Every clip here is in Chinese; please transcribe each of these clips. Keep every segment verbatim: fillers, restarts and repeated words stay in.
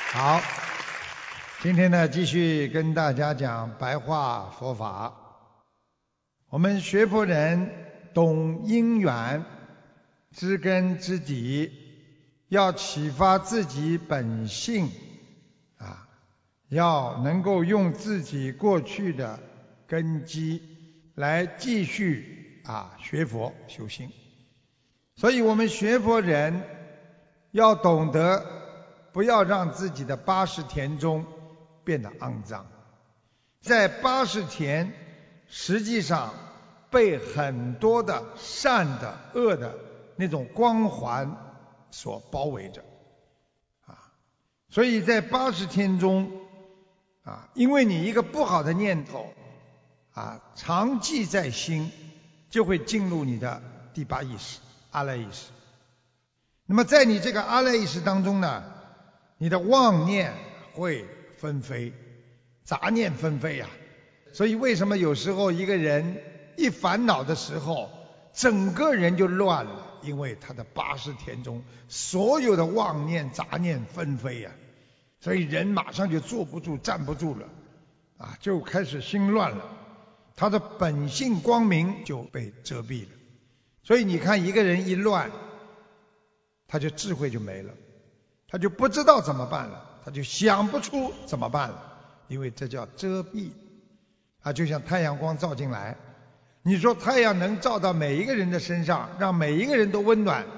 好，今天呢，继续跟大家讲白话佛法。我们学佛人懂因缘，知根知底，要启发自己本性啊，要能够用自己过去的根基来继续啊学佛修心。所以我们学佛人要懂得，不要让自己的八识田中变得肮脏。在八识田，实际上被很多的善的、恶的那种光环所包围着啊。所以在八识田中啊，因为你一个不好的念头啊，常记在心，就会进入你的第八意识阿赖意识。那么在你这个阿赖意识当中呢，你的妄念会纷飞，杂念纷飞啊。所以为什么有时候一个人一烦恼的时候，整个人就乱了？因为他的八识田中所有的妄念杂念纷飞啊，所以人马上就坐不住站不住了啊，就开始心乱了，他的本性光明就被遮蔽了。所以你看一个人一乱，他就智慧就没了，他就不知道怎么办了，他就想不出怎么办了，因为这叫遮蔽啊。就像太阳光照进来，你说太阳能照到每一个人的身上，让每一个人都温暖，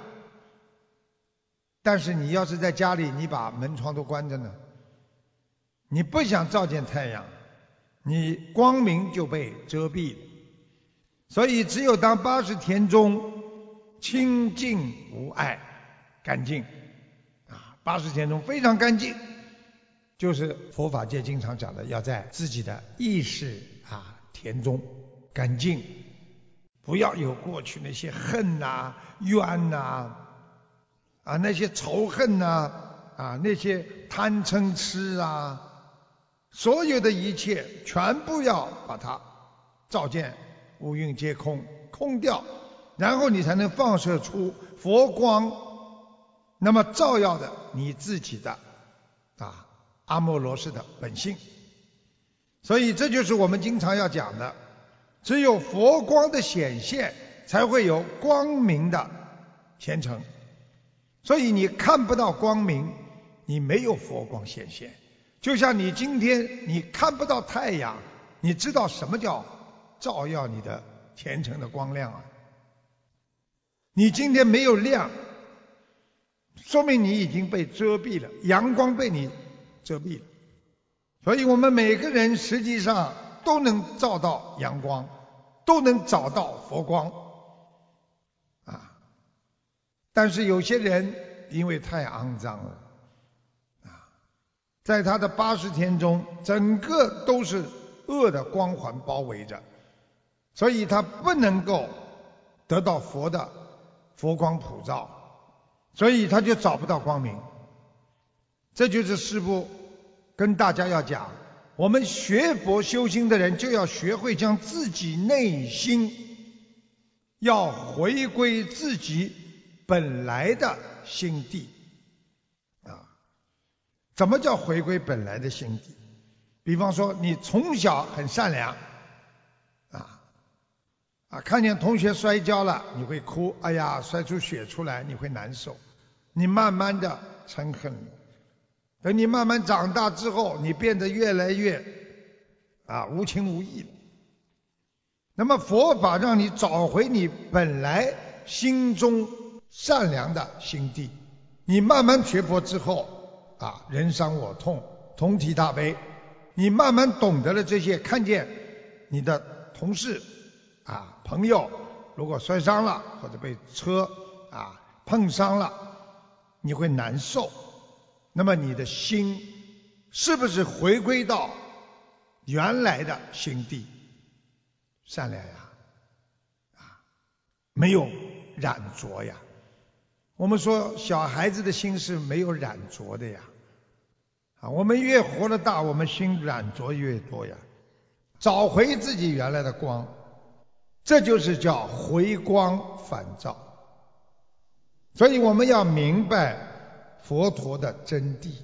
但是你要是在家里，你把门窗都关着呢，你不想照见太阳，你光明就被遮蔽了。所以只有当八识田中清净无碍，干净啊，八识田中非常干净，就是佛法界经常讲的，要在自己的意识啊田中干净，不要有过去那些恨呐、啊、冤呐 啊, 啊那些仇恨呐 啊, 啊那些贪嗔痴啊，所有的一切全部要把它照见，五蕴皆空，空掉，然后你才能放射出佛光，那么照耀的你自己的啊阿耨罗氏的本性。所以这就是我们经常要讲的，只有佛光的显现，才会有光明的虔诚。所以你看不到光明，你没有佛光显现。就像你今天你看不到太阳，你知道什么叫照耀你的虔诚的光亮啊？你今天没有亮，说明你已经被遮蔽了，阳光被你遮蔽了。所以我们每个人实际上都能照到阳光，都能找到佛光啊。但是有些人因为太肮脏了啊，在他的八识田中整个都是恶的光环包围着，所以他不能够得到佛的佛光普照，所以他就找不到光明。这就是师父跟大家要讲，我们学佛修心的人就要学会将自己内心要回归自己本来的心地啊。怎么叫回归本来的心地？比方说你从小很善良啊啊，看见同学摔跤了你会哭，哎呀摔出血出来你会难受，你慢慢的嗔恨了。等你慢慢长大之后，你变得越来越啊无情无义了。那么佛法让你找回你本来心中善良的心地，你慢慢学佛之后啊，人伤我痛，同体大悲，你慢慢懂得了这些，看见你的同事啊朋友如果摔伤了或者被车啊碰伤了，你会难受，那么你的心是不是回归到原来的心地？善良呀，啊，没有染浊呀。我们说小孩子的心是没有染浊的呀，啊，我们越活得大，我们心染浊越多呀。找回自己原来的光，这就是叫回光返照。所以我们要明白佛陀的真谛，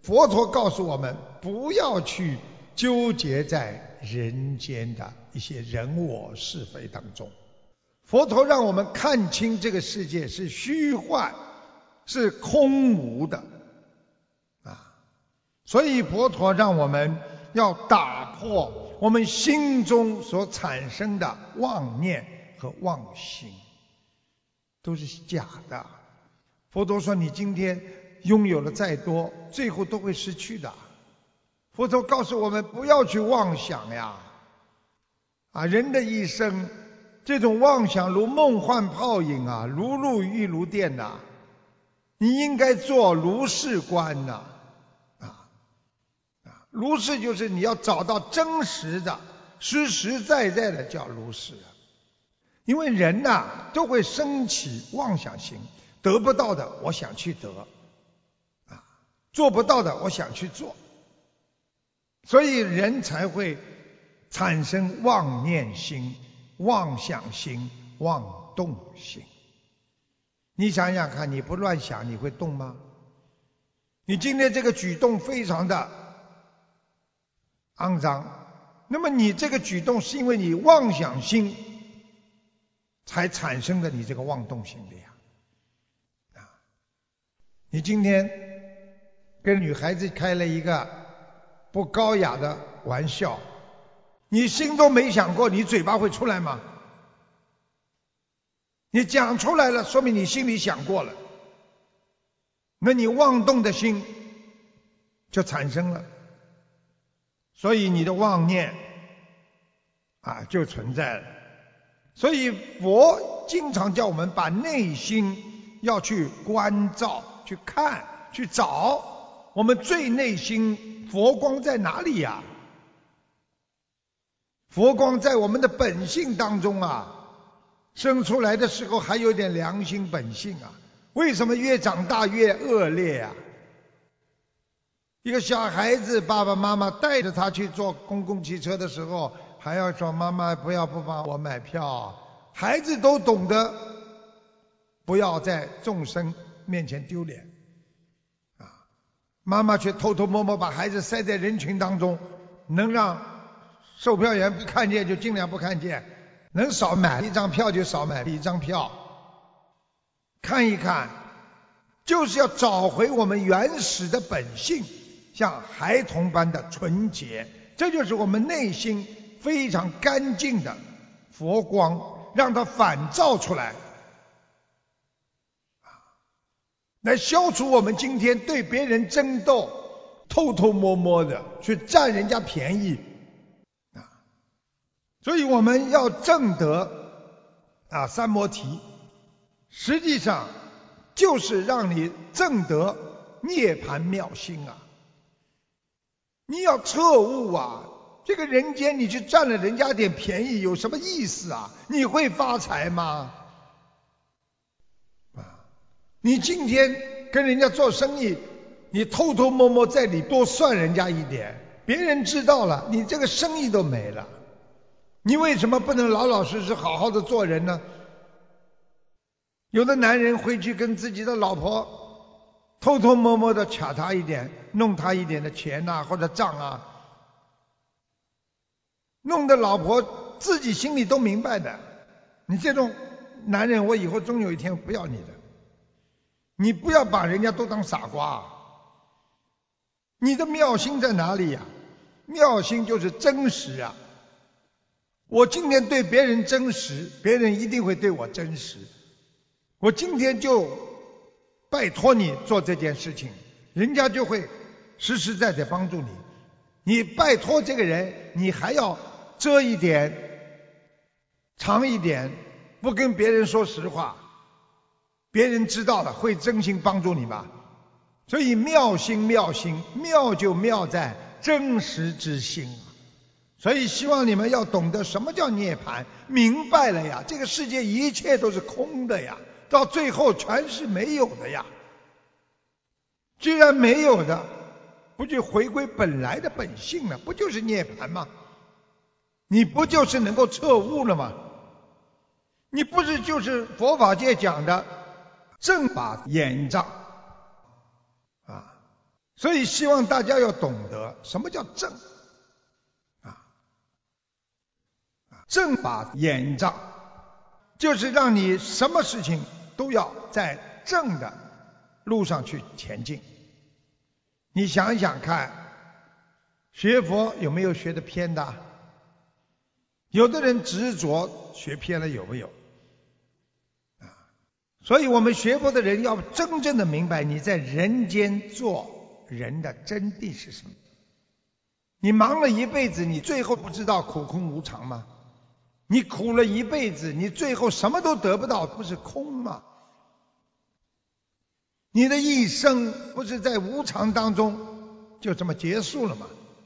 佛陀告诉我们，不要去纠结在人间的一些人我是非当中。佛陀让我们看清这个世界是虚幻，是空无的啊！所以佛陀让我们要打破我们心中所产生的妄念和妄心，都是假的。佛陀说，你今天拥有了再多，最后都会失去的。佛陀告诉我们，不要去妄想呀！啊，人的一生，这种妄想如梦幻泡影啊，如露亦如电呐、啊。你应该做如是观呐、啊，啊，如是就是你要找到真实的、实实在在的叫如是啊。因为人呐、啊、都会升起妄想心，得不到的我想去得，啊，做不到的我想去做，所以人才会产生妄念心、妄想心、妄动心。你想想看，你不乱想你会动吗？你今天这个举动非常的肮脏，那么你这个举动是因为你妄想心才产生的你这个妄动心的呀。啊，你今天跟女孩子开了一个不高雅的玩笑，你心都没想过你嘴巴会出来吗？你讲出来了，说明你心里想过了，那你妄动的心就产生了，所以你的妄念啊就存在了。所以佛经常叫我们把内心要去关照、去看、去找，我们最内心佛光在哪里呀？佛光在我们的本性当中啊。生出来的时候还有点良心本性啊，为什么越长大越恶劣啊？一个小孩子，爸爸妈妈带着他去坐公共汽车的时候，还要说妈妈不要不帮我买票。孩子都懂得不要在众生面前丢脸啊，妈妈却偷偷摸摸把孩子塞在人群当中，能让售票员不看见就尽量不看见，能少买一张票就少买一张票，看一看，就是要找回我们原始的本性，像孩童般的纯洁，这就是我们内心非常干净的佛光，让它反照出来，来消除我们今天对别人争斗、偷偷摸摸的去占人家便宜。所以我们要证得啊三摩提，实际上就是让你证得涅槃妙心啊！你要彻悟啊！这个人间你去占了人家点便宜有什么意思啊？你会发财吗？啊！你今天跟人家做生意，你偷偷摸摸在里多算人家一点，别人知道了，你这个生意都没了。你为什么不能老老实实好好的做人呢？有的男人会去跟自己的老婆偷偷摸摸的卡他一点，弄他一点的钱啊或者账啊，弄得老婆自己心里都明白的。你这种男人，我以后终有一天不要你的。你不要把人家都当傻瓜。你的妙心在哪里呀？妙心就是真实啊！我今天对别人真实，别人一定会对我真实。我今天就拜托你做这件事情，人家就会实实在在帮助你。你拜托这个人，你还要遮一点藏一点，不跟别人说实话，别人知道了会真心帮助你吗？所以妙心妙心，妙就妙在真实之心。所以希望你们要懂得什么叫涅槃，明白了呀，这个世界一切都是空的呀，到最后全是没有的呀。既然没有的，不就回归本来的本性了？不就是涅槃吗？你不就是能够彻悟了吗？你不是就是佛法界讲的正法眼障啊？ 所以希望大家要懂得什么叫正啊，正法眼障，就是让你什么事情都要在正的路上去前进。你想想看，学佛有没有学得偏的？有的人执着学偏了，有没有？啊，所以我们学佛的人要真正的明白你在人间做人的真谛是什么。你忙了一辈子，你最后不知道苦空无常吗？你苦了一辈子，你最后什么都得不到，不是空吗？你的一生不是在无常当中就这么结束了吗？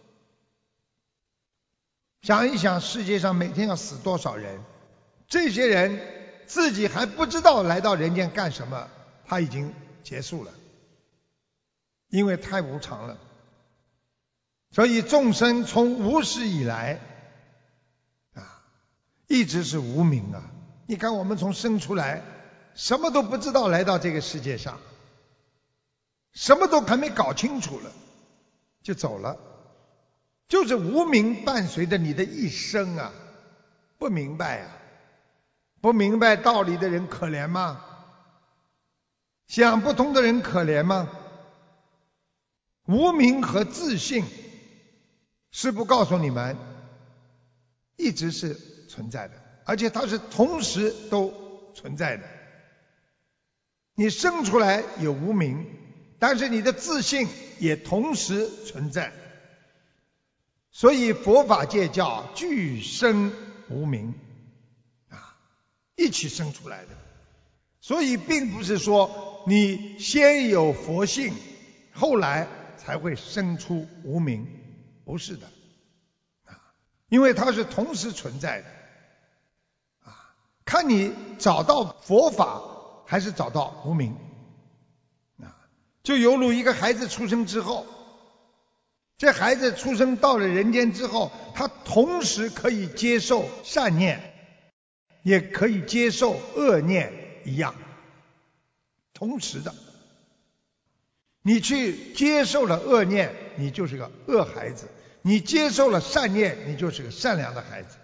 想一想，世界上每天要死多少人，这些人自己还不知道来到人间干什么，他已经结束了，因为太无常了。所以众生从无始以来啊，一直是无明啊。你看我们从生出来什么都不知道，来到这个世界上什么都还没搞清楚了就走了，就是无明伴随着你的一生啊。不明白啊，不明白道理的人可怜吗？想不通的人可怜吗？无明和自信师父告诉你们一直是存在的，而且它是同时都存在的。你生出来有无明，但是你的自信也同时存在，所以佛法界叫俱生无明啊，一起生出来的。所以并不是说你先有佛性，后来才会生出无明，不是的啊，因为它是同时存在的啊。看你找到佛法还是找到无明啊。就犹如一个孩子出生之后，这孩子出生到了人间之后，他同时可以接受善念，也可以接受恶念一样，同时的。你去接受了恶念，你就是个恶孩子；你接受了善念，你就是个善良的孩子。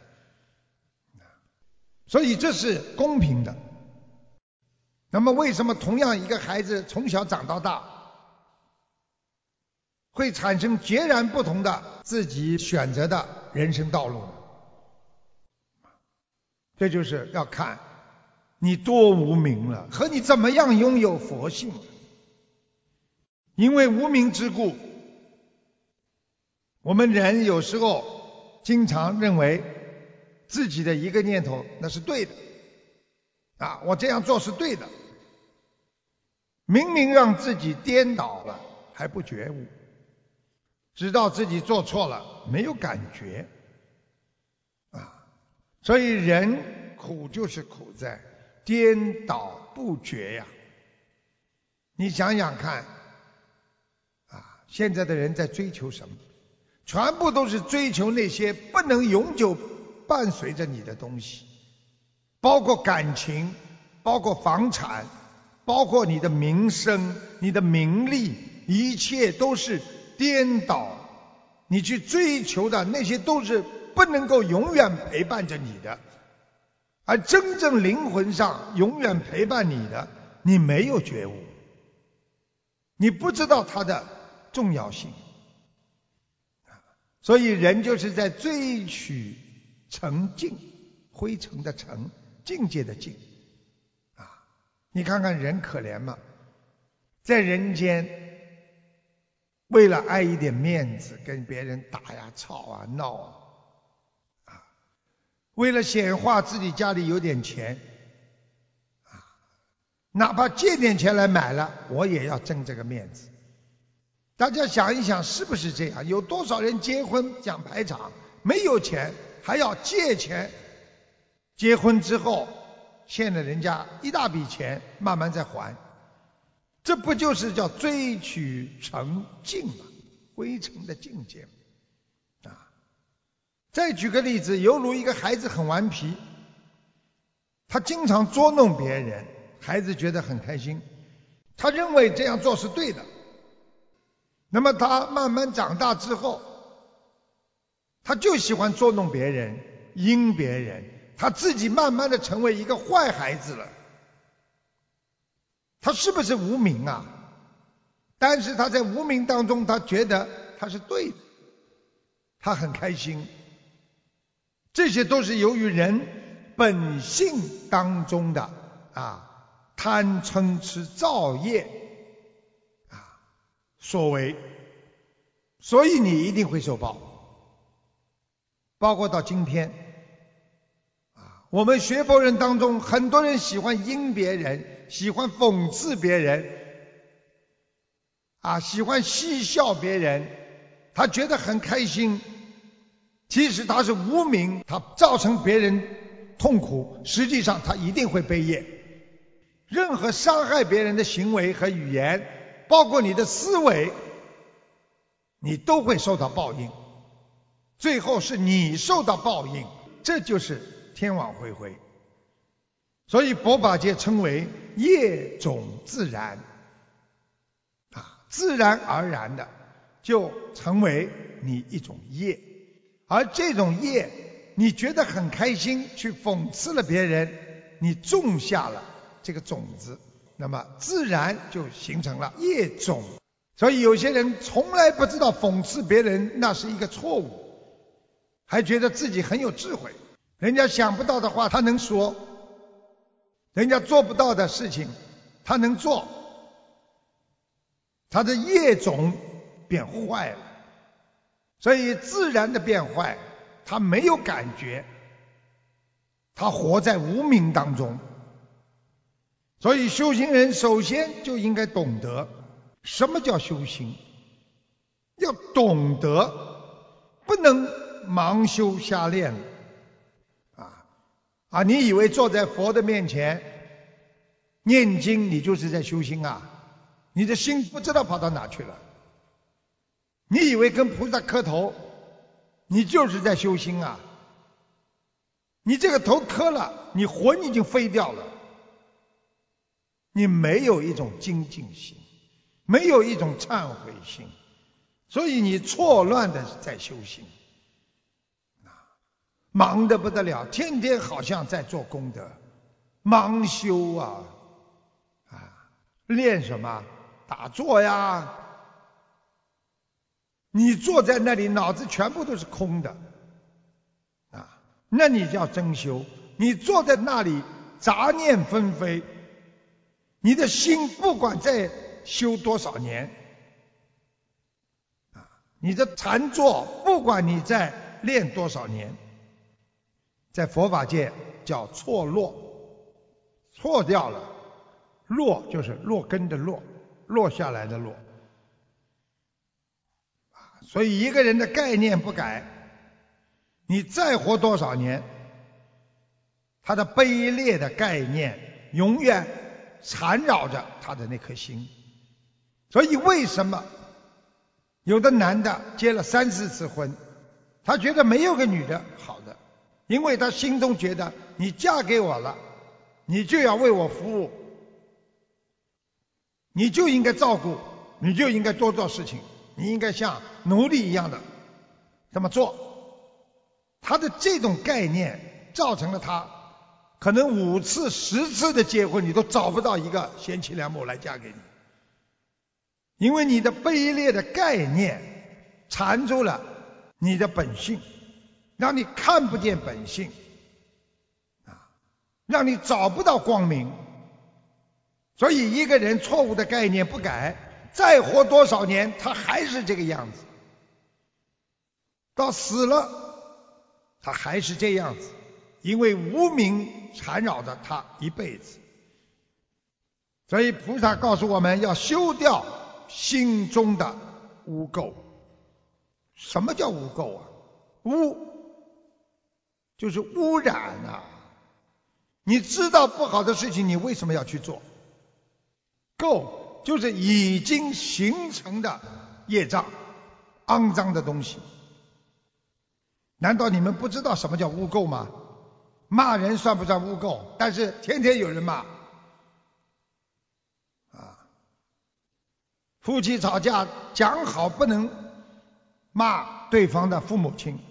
所以这是公平的。那么为什么同样一个孩子从小长到大，会产生截然不同的自己选择的人生道路呢？这就是要看你多无明了，和你怎么样拥有佛性。因为无明之故，我们人有时候经常认为自己的一个念头那是对的啊，我这样做是对的，明明让自己颠倒了还不觉悟，知道自己做错了没有感觉啊。所以人苦就是苦在颠倒不觉呀。你想想看啊，现在的人在追求什么？全部都是追求那些不能永久伴随着你的东西，包括感情，包括房产，包括你的名声，你的名利，一切都是颠倒。你去追求的那些都是不能够永远陪伴着你的，而真正灵魂上永远陪伴你的，你没有觉悟，你不知道它的重要性。所以人就是在追取澄净，灰尘的尘，境界的境啊。你看看人可怜吗？在人间为了爱一点面子，跟别人打呀吵啊闹啊，啊，为了显化自己家里有点钱啊，哪怕借点钱来买了，我也要争这个面子。大家想一想，是不是这样？有多少人结婚讲排场，没有钱还要借钱，结婚之后欠了人家一大笔钱，慢慢再还，这不就是叫追取澄净吗？灰尘的境界啊！再举个例子，犹如一个孩子很顽皮，他经常捉弄别人，孩子觉得很开心，他认为这样做是对的。 那么他慢慢长大之后，他就喜欢捉弄别人，阴别人，他自己慢慢的成为一个坏孩子了。他是不是无明啊？但是他在无明当中，他觉得他是对的，他很开心。这些都是由于人本性当中的啊贪嗔痴造业啊所为，所以你一定会受报。包括到今天啊，我们学佛人当中，很多人喜欢阴别人，喜欢讽刺别人啊，喜欢嬉笑别人，他觉得很开心。其实他是无明，他造成别人痛苦，实际上他一定会背业。任何伤害别人的行为和语言，包括你的思维，你都会受到报应，最后是你受到报应，这就是天网恢恢。所以佛法界称为业种自然啊，自然而然的就成为你一种业。而这种业你觉得很开心，去讽刺了别人，你种下了这个种子，那么自然就形成了业种。所以有些人从来不知道讽刺别人那是一个错误，还觉得自己很有智慧，人家想不到的话他能说，人家做不到的事情他能做，他的业种变坏了。所以自然的变坏，他没有感觉，他活在无明当中。所以修行人首先就应该懂得什么叫修行，要懂得，不能盲修瞎练啊啊！你以为坐在佛的面前念经，你就是在修心啊？你的心不知道跑到哪去了。你以为跟菩萨磕头，你就是在修心啊？你这个头磕了，你魂已经飞掉了，你没有一种精进心，没有一种忏悔心，所以你错乱的在修行，忙得不得了，天天好像在做功德，忙修啊啊，练什么？打坐呀。你坐在那里，脑子全部都是空的啊，那你叫真修。你坐在那里，杂念纷飞，你的心不管再修多少年啊，你的禅坐不管你再练多少年，在佛法界叫错落，错掉了，落就是落根的落，落下来的落。所以一个人的概念不改，你再活多少年，他的卑劣的概念永远缠绕着他的那颗心。所以为什么有的男的结了三四次婚，他觉得没有个女的好的，因为他心中觉得你嫁给我了，你就要为我服务，你就应该照顾，你就应该多做事情，你应该像奴隶一样的这么做。他的这种概念造成了他可能五次十次的结婚，你都找不到一个贤妻良母来嫁给你，因为你的卑劣的概念缠住了你的本性，让你看不见本性啊，让你找不到光明。所以一个人错误的概念不改，再活多少年他还是这个样子，到死了他还是这样子，因为无明缠绕着他一辈子。所以菩萨告诉我们要修掉心中的污垢。什么叫污垢啊？污就是污染啊！你知道不好的事情，你为什么要去做？垢就是已经形成的业障，肮脏的东西。难道你们不知道什么叫污垢吗？骂人算不算污垢？但是天天有人骂啊！ 夫妻吵架讲好不能骂对方的父母亲，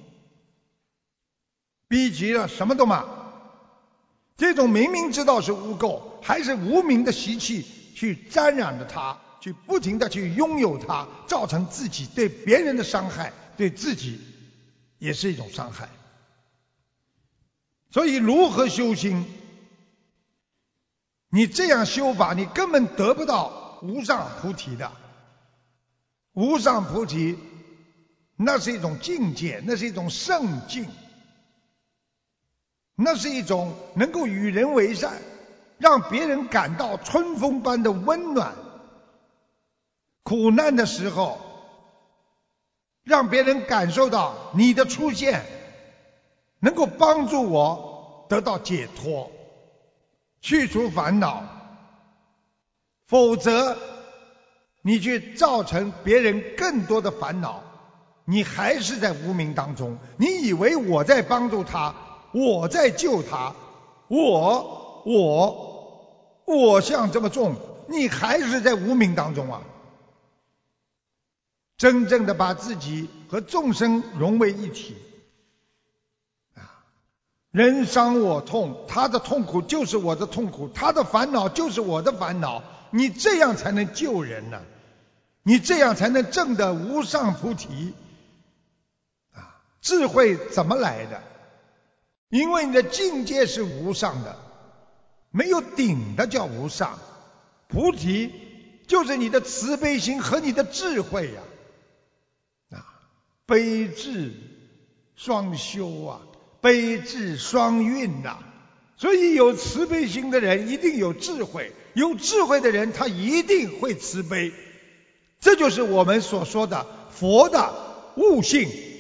逼急了什么都骂。这种明明知道是污垢，还是无名的习气去沾染着它，去不停地去拥有它，造成自己对别人的伤害，对自己也是一种伤害。所以如何修心？你这样修法，你根本得不到无上菩提的。无上菩提那是一种境界，那是一种圣境，那是一种能够与人为善，让别人感到春风般的温暖。苦难的时候，让别人感受到你的出现能够帮助我得到解脱，去除烦恼。否则你去造成别人更多的烦恼，你还是在无明当中。你以为我在帮助他，我在救他，我我我相这么重，你还是在无明当中啊。真正的把自己和众生融为一体啊，人伤我痛，他的痛苦就是我的痛苦，他的烦恼就是我的烦恼，你这样才能救人呢、啊，你这样才能证得无上菩提啊！智慧怎么来的？因为你的境界是无上的，没有顶的叫无上。菩提就是你的慈悲心和你的智慧呀、啊，啊，悲智双修啊，悲智双运呐、啊。所以有慈悲心的人一定有智慧，有智慧的人他一定会慈悲。这就是我们所说的佛的悟性。